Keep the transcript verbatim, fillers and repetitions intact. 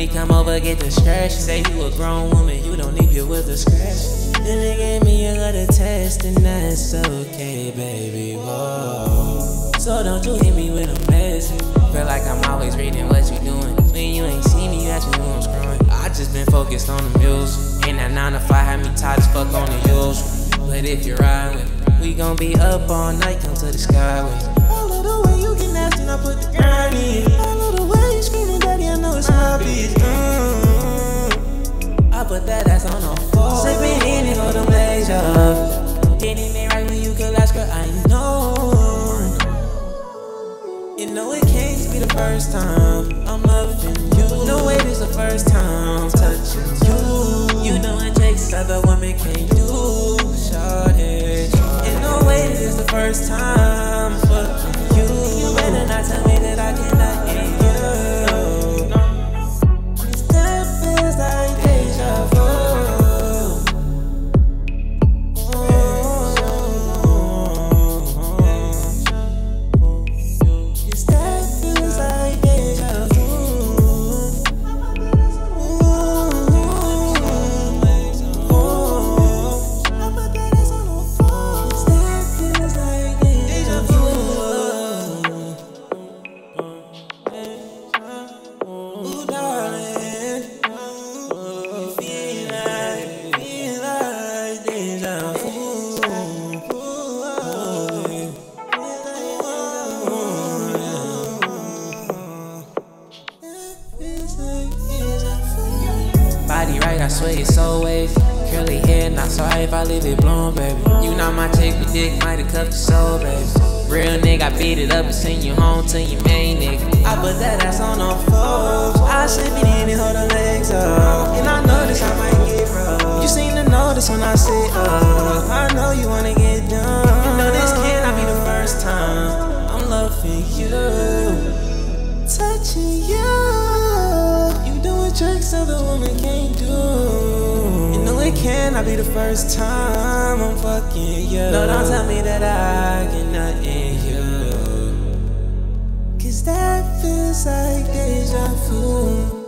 me come over, get the scratch. Say you a grown woman, you don't leave you with a scratch. Then they gave me a little test, and that's okay, baby, whoa. So don't you hit me with a message. Feel like I'm always reading what you doing. When you ain't see me, that's when I'm screwing. I just been focused on the music. And that nine to five had me tired as fuck on the usual. But if you're riding with me, we gon' be up all night, come to the sky with me. I love the way you get nasty, and I put the grind in. I love the way you screaming, daddy, I know it's my bitch. Mm-hmm. I put that ass on the floor. Sipping in it, hold them legs up. Getting it right when you could ask her, I know. You know it can't be the first time I'm loving you. No way this the first time I'm touching you. You doing tricks other women can't do, shawty. And no way this is the first time I'm fucking you. You better not tell me that I cannot get you. That feels like deja vu. Body right, I swear it's so wavy. Curly hair, not sorry if I leave it blown, baby. You not my chick, but dick might have cuffed your soul, baby. Real nigga, I beat it up and send you home to your main nigga. I put that ass on the floor. I slip it in and hold her legs up. And I know this I might get rough. You seem to notice when I sit up. I know you wanna get done. You know this cannot be the first time I'm loving you, touching you. Tricks other women can't do. You know it cannot be the first time I'm fucking you. No, don't tell me that I cannot end you. Cause that feels like deja vu.